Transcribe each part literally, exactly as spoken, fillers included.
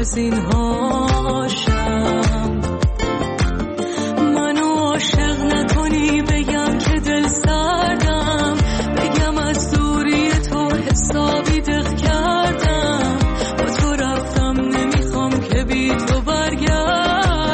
از این هاشم. منو عاشق نکنی بگم که دل سردم، بگم از دوری تو حسابی دق کردم، با تو رفتم نمیخوام که بی تو برگردم.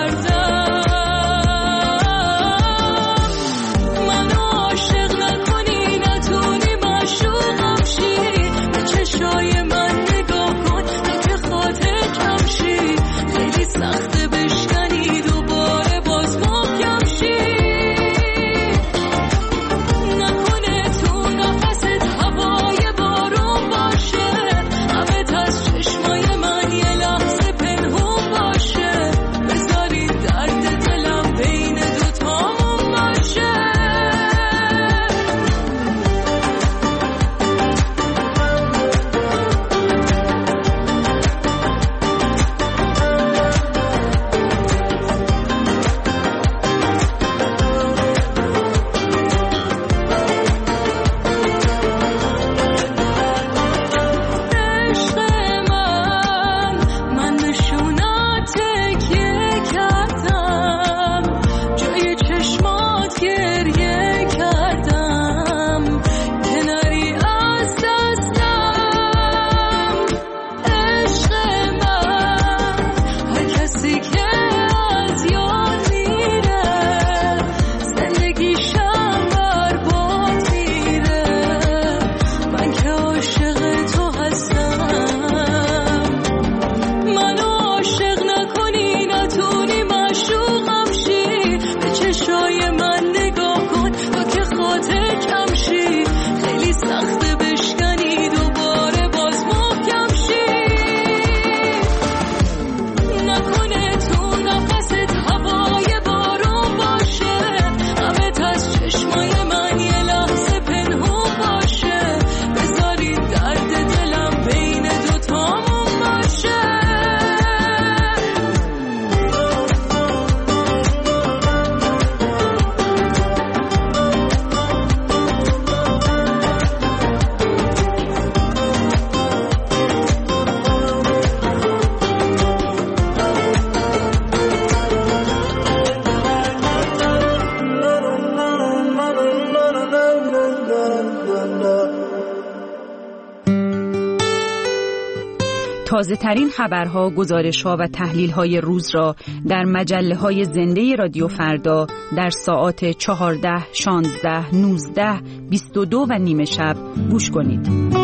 منو عاشق نکنی نتونی معشوقم شی، به چشای من نگاه کن تا که خاطر کم شی، خیلی سخته بشکنی دوباره باز محکم شی. نکنه تو نفست هوای بارون باشه، همه از چشمای من یه لحظه پنهون باشه، بذاری درد دلم بین دوتامون باشه. عشق من، من نشونات تکیه کردم، جای چشمات گریه کردم، که نری از دستم. عشق من، هر کسی که از یاد میره زندگیشم برباد میره، من که عاشق تو هستم. منو عاشق نکنی نتونی معشوقم شی، به چشای من نگاه کن تا که خاطر کم شی، خیلی سخته بشکنی دوباره باز محکم شی. نکنه تو نفست هوای بارون باشه، همه از چشمای من یه لحظه پنهون باشه، بذاری درد دلم بین دوتامون باشه. تازه ترین خبرها، گزارش‌ها و تحلیل‌های روز را در مجله‌های زنده رادیو فردا در ساعات چهارده، شانزده، نوزده، بیست و دو و نیمه شب گوش کنید.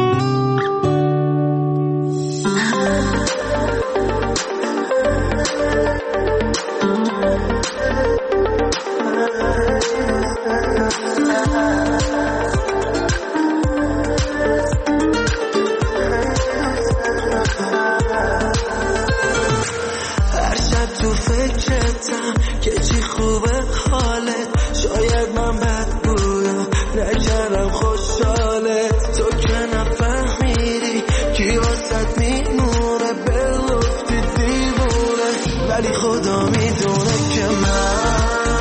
هر شب تو فکرتم که چی خوبه حالت، شاید من بد بودم نکردم خوشحالت، تو که نفهمیدی کی واسط میمونه، بلوفتی دیوونه، ولی خدا میدونه که من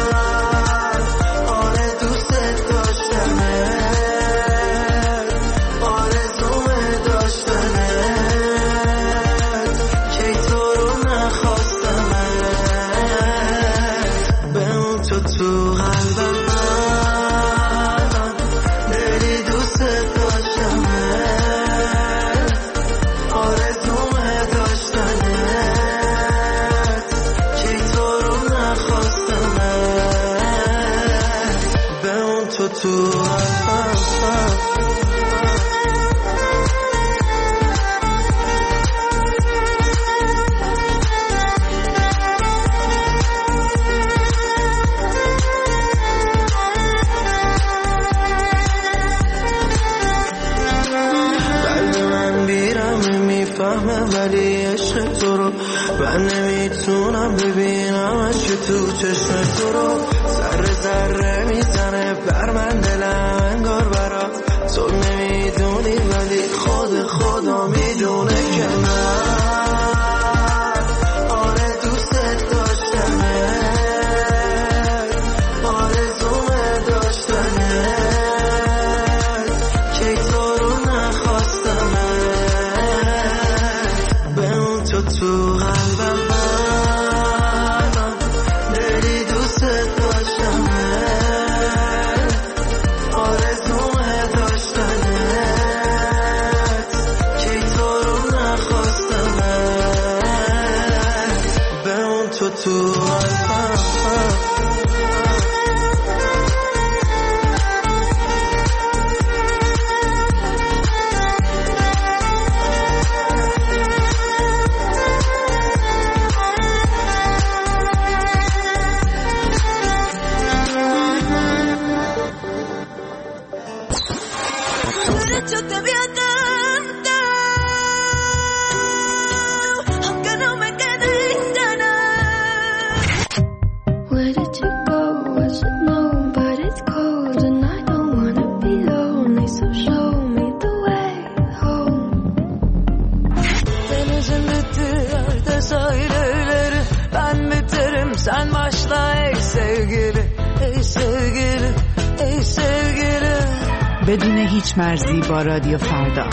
آره دوست داشتمه، آرزومه داشتنه، کی تو رو نخواستمه، بمون تو تو قلبم، من دلی دوست داشتمه، آرزومه داشتنه، کی تو رو نخواستمه، بمون تو تو قلبم. قلب من بیرمه میفهمه ولی عشق تو رو من نمیتونم ببینمش که تو چشم تو رو، ذره ذره میزنه بر من دلم انگار برات، تو نمیدونی ولی خود خدا میدونه که من آره دوست داشتمه، آرزومه داشتنه، کی تو رو نخواستمه، بمون تو تو yo te vi atenta, aunque no me quede ganas. Where did you go? Was it no, but it's cold and I don't wanna be lonely, so show me the way home. Denizin bittiği sahilleri, ben biterim sen başla ey sevgili, ey sevgili, ey sevgili. بدون هیچ مرزی با رادیو فردا.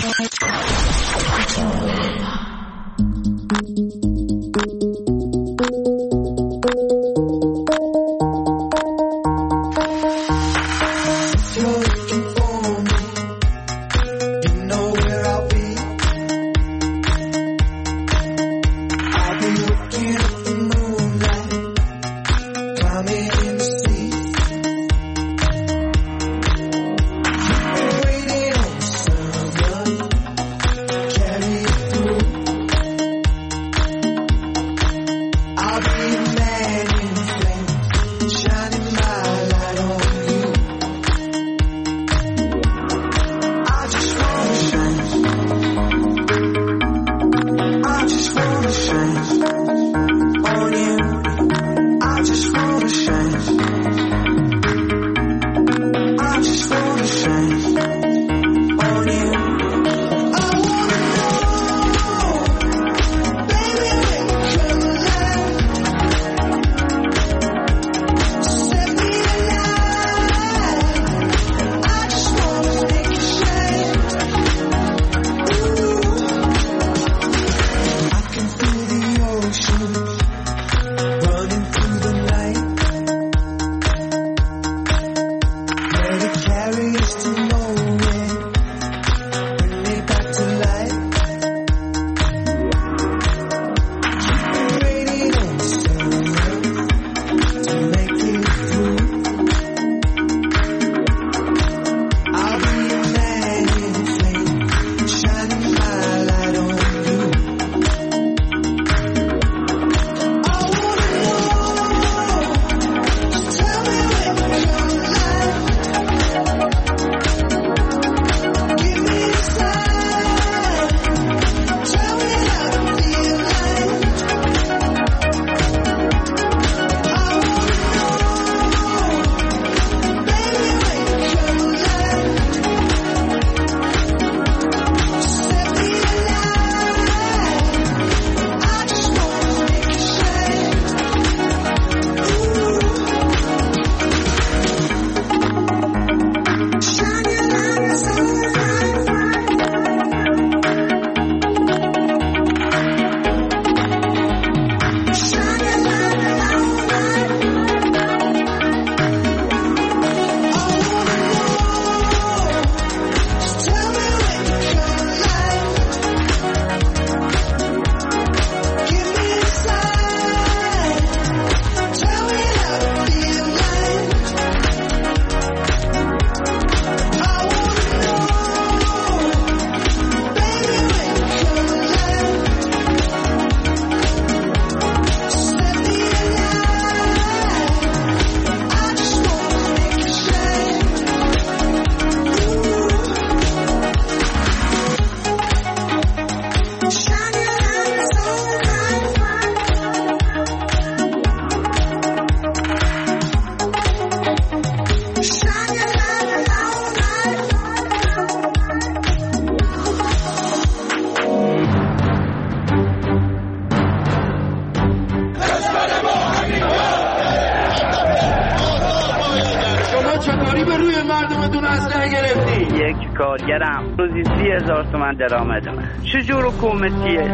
کارگرم روزی سی هزار تومن درآمد من. چجور حکومتیه؟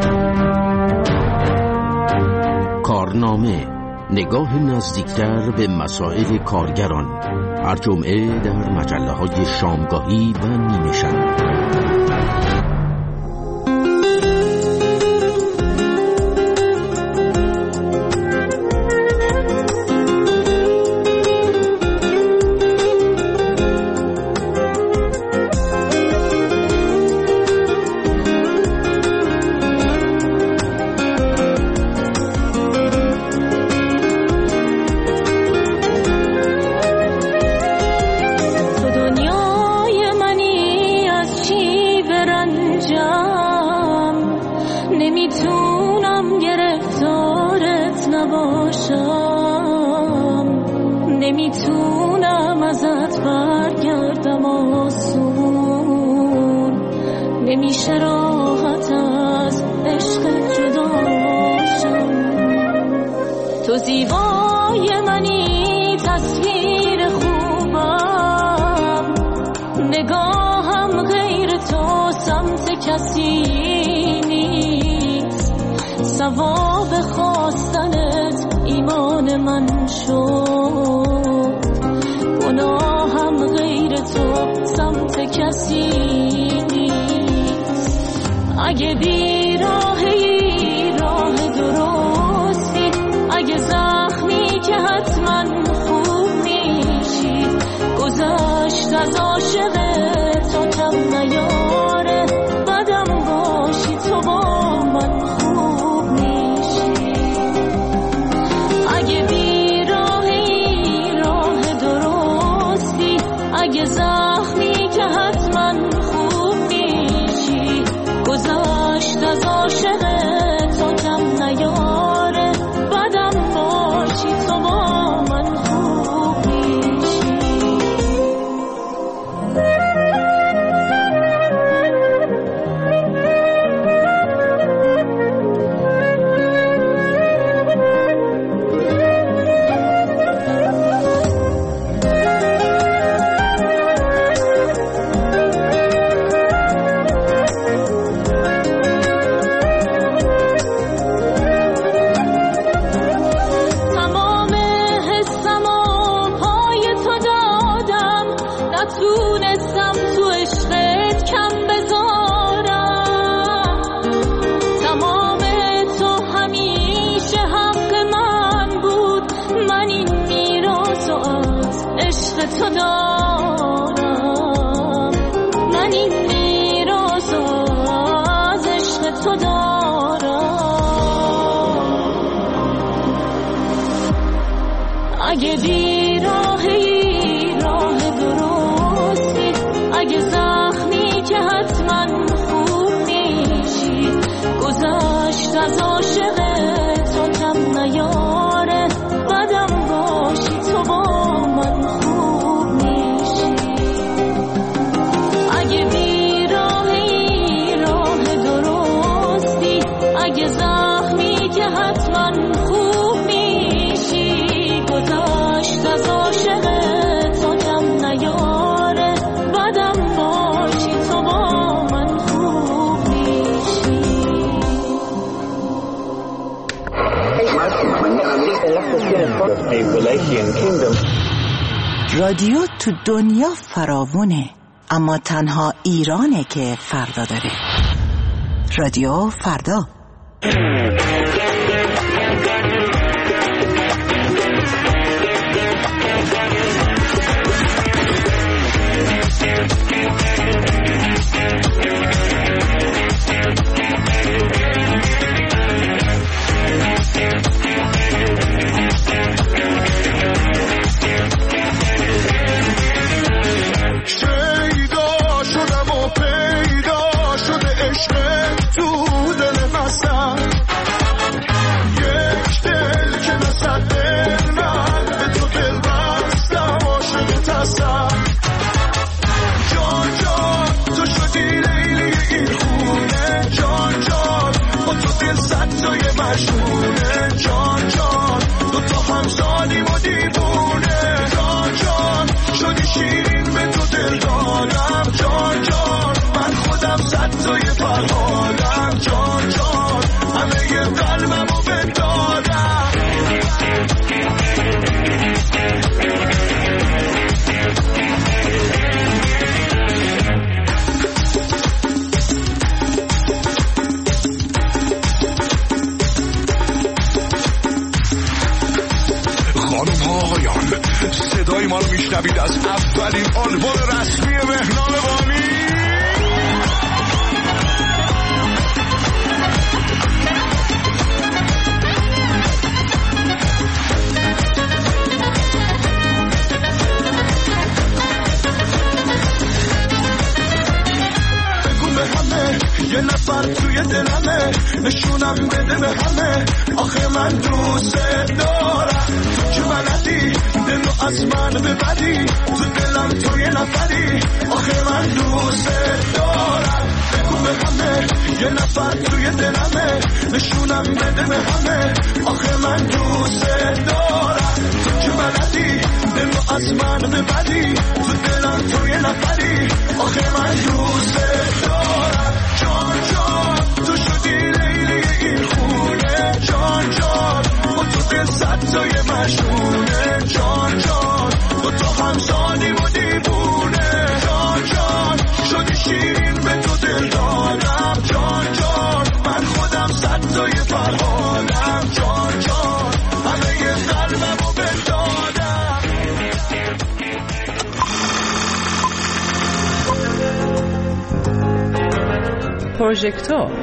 کارنامه، نگاه نزدیکتر به مسائل کارگران، هر جمعه در مجله های شامگاهی و نیمه شب. آسون نمیشه راحت از عشق جدا شم. تو زیبای منی تصویر خوبم، نگاهم غیر تو سمت کسی نیست. ثواب خواستنت ایمان من شد، گناهم غیر تو سمت کسی نیست. اگه بی راهی راه درستی، اگه زخمی که حتما خوب میشی، گذشت از عاشق تو کم نیاره، بدم باشی تو با من خوب میشی. اگه بی راهی راه درستی، اگه زخمی که حتما خوب میشی، گذشت از عاشق تو کم نیاره، بدم باشی تو با من خوب میشی. تو دارم، من این میراث از عشق تو دارم. اگه بی راهی راه درستی، اگه زخمی که حتما خوب میشی، گذشت از عاشق تو کم نیاره، بدم باشی تو با من خوب میشی. اگه بی راهی راه درستی، اگه زخمی که حتما خوب میشی، گذشت از عاشق تو کم نیاره، بدم باشی تو با من خوب میشی. رادیو تو دنیا فراوونه، اما تنها ایرانه که فردا داره. رادیو فردا. صدای ما رو میشنوید از اولین آلبوم رسمی مهنام بانی. بگو به همه یه نفر توی دلمه، نشونم بده به همه آخه من دوست دارم. بلدی دلو از من ببری تو دلم تو یه نفری آخه من دوست دارم بگو به همه یه نفر توی دلمه نشونم بده به همه آخه من دوست دارم تو که بلدی دلو از من ببری تو دلم تو یه نفری آخه من دوست دارم جان جان تو شدی لیلی این خونه جان جان با تو دل ستای مشونه جان جان با تو همسانی و دیوونه جان جان شدی شیرین به تو دل دادم جان جان من خودم ستای فرهادم جان جان همه قلبم و بردادم پروژکتور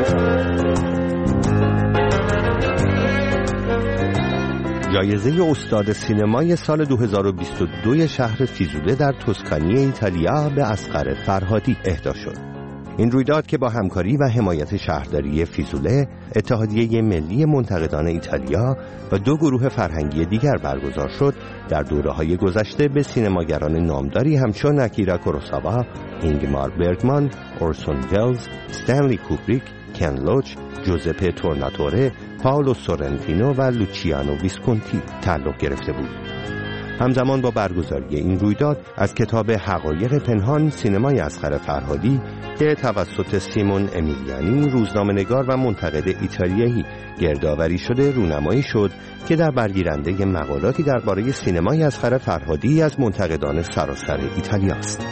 جایزه استاد سینمای سال دو هزار و بیست و دو شهر فیزوله در توسکانی ایتالیا به اصغر فرهادی اهدا شد. این رویداد که با همکاری و حمایت شهرداری فیزوله، اتحادیه ملی منتقدان ایتالیا و دو گروه فرهنگی دیگر برگزار شد، در دوره‌های گذشته به سینماگران نامداری همچون اکیرا کوروساوا، اینگمار برگمان، اورسون ولز، استنلی کوبریک، کن لوچ، جوزپه تورناتوره، پاولو سورنتینو و لوچیانو ویسکونتی تعلق گرفته بود. همزمان با برگزاری این رویداد از کتاب حقایق پنهان سینمای اصغر فرهادی که توسط سیمون امیلیانی روزنامه‌نگار و منتقد ایتالیایی گردآوری شده رونمایی شد که در برگیرنده مقالاتی درباره سینمای اصغر فرهادی از منتقدان سراسر ایتالیا است.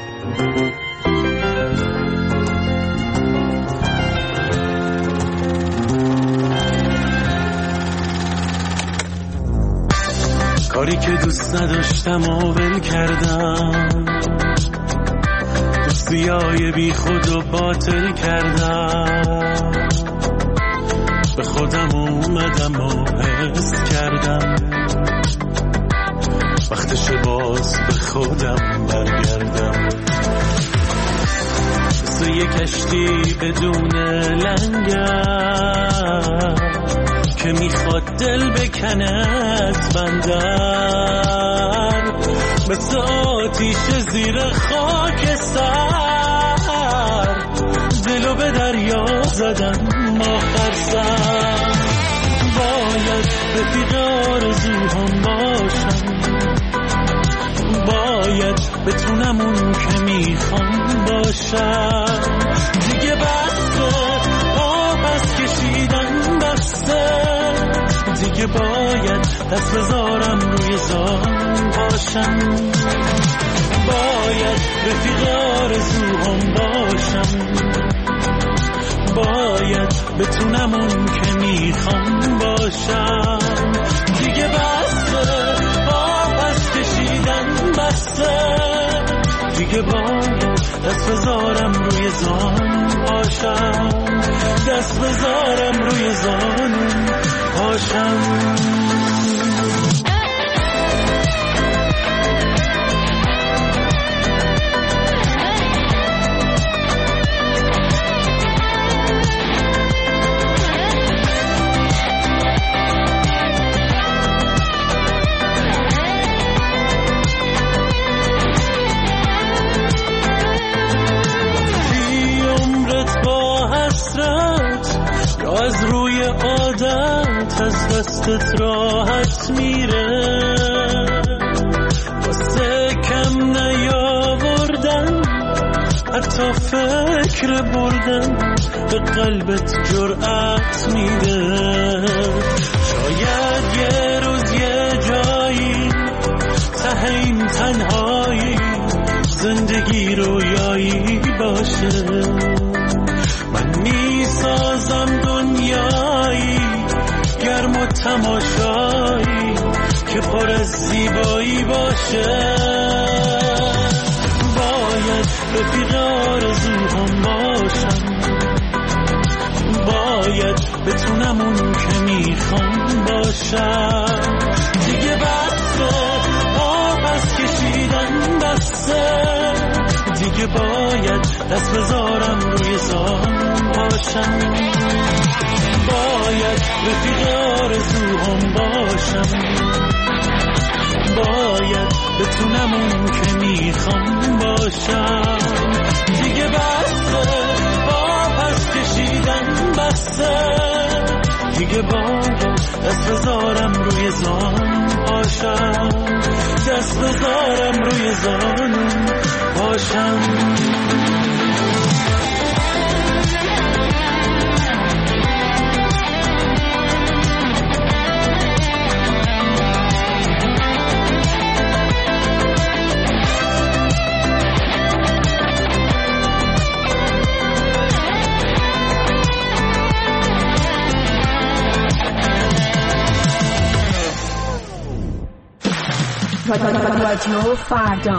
کاری که دوست نداشتم و ول کردم، دوستیای بی خود و باطل کردم، به خودم اومدم و حس کردم وقتش باز به خودم برگردم. مثل یک کشتی بدون لنگر که میخواد دل بکنه از بندر، مثل آتیش زیر خاک سر دلو به دریا زدم آخر سر. باید رفیق آرزوهام باشم، باید بتونم اون که میخوام باشم. دیگه بسته آب از کشیدن بسته، دیگه باید دست بذارم روی زان باشم. باید رفیق آرزوهام باشم، باید بتونم اون که میخوام باشم. دیگه بسته آب از کشیدن بسته، دیگه باید دست بذارم روی زان باشم، دست بذارم روی زان باشم. از روی عادت از دستت راحت میره، واسه کم نیاوردن حتی فکر بردن به قلبت جرأت میده. شاید یه روز یه جایی ته این تنهایی زندگی رویایی باشه. من میسازم دنیایی گرم و تماشایی که پر از زیبایی باشه. باید رفیق آرزوهام باشم، باید بتونم اون که میخوام باشم. دیگه بسته آب از کشیدن بسته، دیگه باید دست بذارم روی زان باشم. باید رفیق آرزوهام باشم، باید بتونم اون که میخوام باشم. دیگه بسته با پس کشیدن بسته، دیگه بابا دست بذارم روی زان پاشم، دست بذارم روی زان پاشم. رادیو فردا.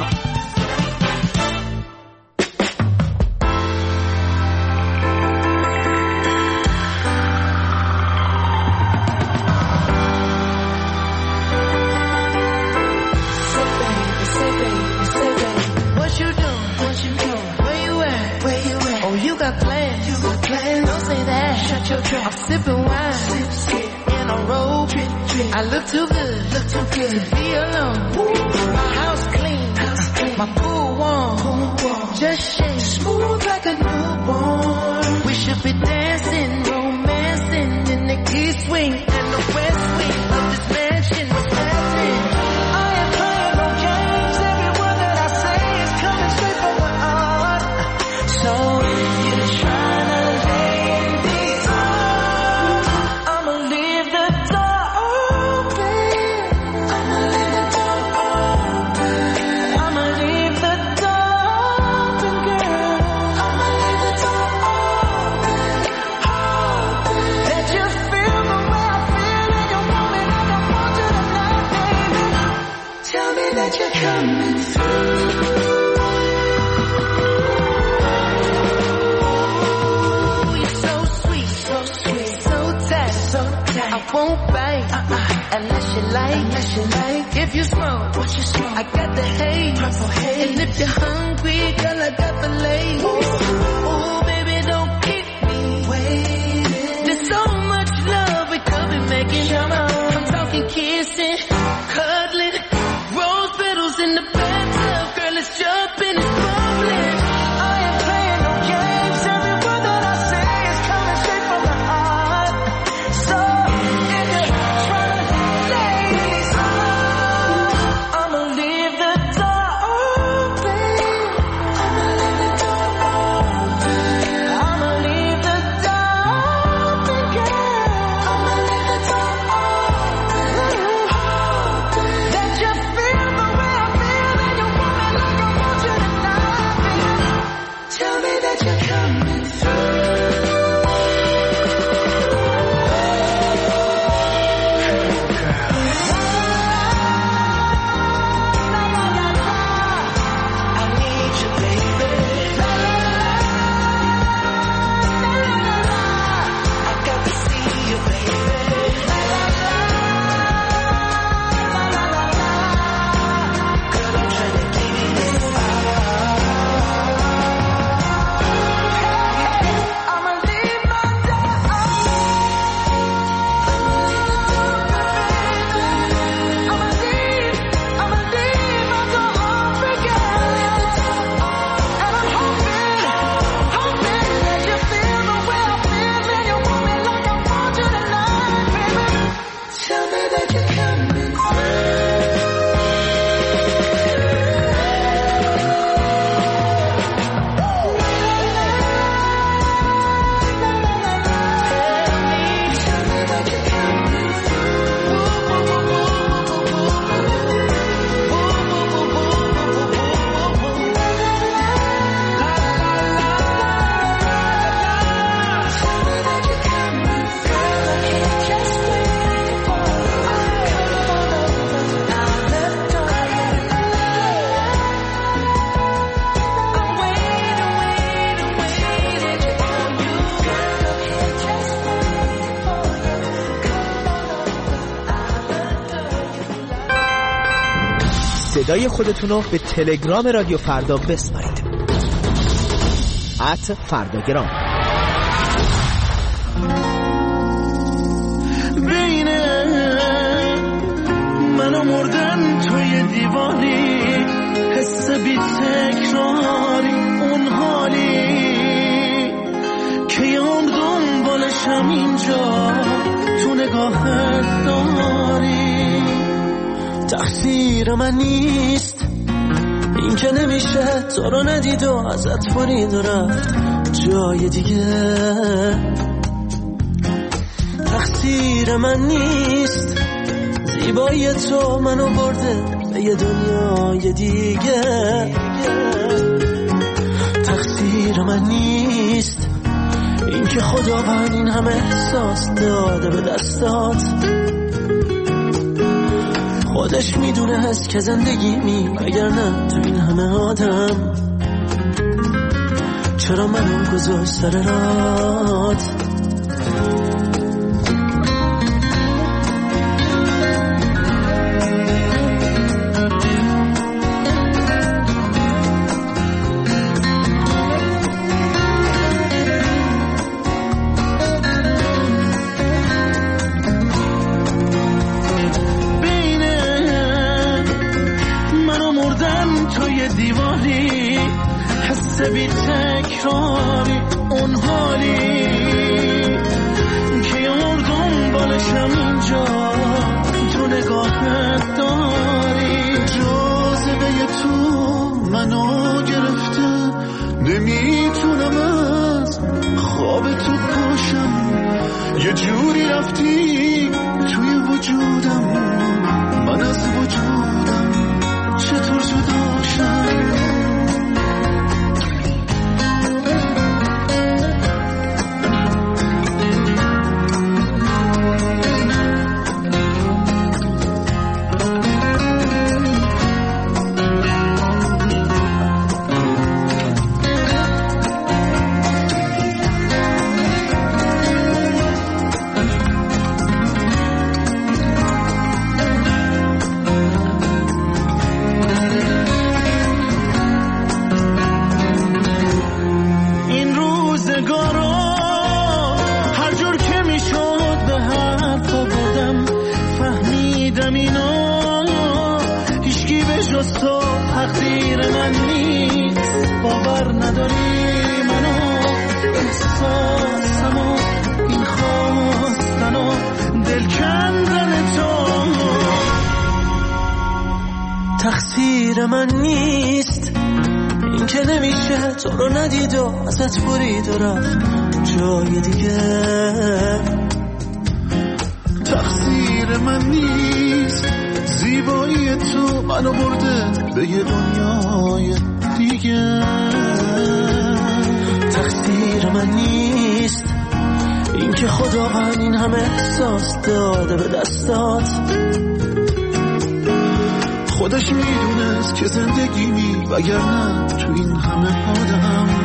I look too good, look too good to be alone. My house clean, my pool warm, just shake smooth like a newborn. We should be dancing, romancing in the east wing and the west wing of this mansion. What's happening? I am playing no games. Every word that I say is coming straight from my heart. So if you're trying to lay in these arms, I'ma leave the door. Coming through. You're so sweet, so sweet, so tight, so tight. I won't bite uh-uh. unless you like, unless you like. If you smoke, what you smoke? I got the haze, purple haze. And if you're hungry, girl, I got the lace. Ooh, baby, don't keep me waiting. There's so much love we could be making. I'm talking kissing, cuddling. In the bathtub, girl, it's jumping, it's bubbling. I am playing no games. Every word that I say is coming straight from the heart. So if you're trying to lay in these arms, I'ma leave the door open. I'ma leave the door open. I'ma leave the door open, girl. I'ma leave the door open. That you feel the way tell me that you're coming through. I need you, baby. I got to see you, baby. Girl, I'm trying to give you this fire. صدای خودتون رو به تلگرام رادیو فردا بسپارید. ات فرداگرام. بین من و مردن توی دیوانی، حس بی تکراری، اون حالی که یام دنبالشم اینجا تو نگاهت داری. تقصیر من نیست این که نمیشه تو رو ندید و ازت برید و رفت جای دیگه. تقصیر من نیست زیبایی تو منو برده به یه دنیای دیگه. تقصیر من نیست این که خداوند این همه احساس داده به دستات. خودش میدونه هست که زندگی می اگر نه تو این همه آدم چرا منو گذاشت سر رات. بی تکراری، اون حالی که یار دنبالشم اینجا تو نگاهت داری. جاذبه تو منو گرفته، نمیتونم از خواب تو پاشم. یه جوری رفتی توی وجودم، من از وجودم چطور جدا شم. تقدیر من نیست، باور نداری منو، احساسمو، این خواستنو، دل کندن تو. تقصیر من نیست این که نمیشه تو رو ندید و ازت برید و رفت جای دیگه. تقصیر من نیست زیبایی تو منو برده به یه دنیای دیگه. تقصیر من نیست این که خداوند این همه احساس داده به دستات. خودش میدونست که زندگی می وگرنه تو این همه آدم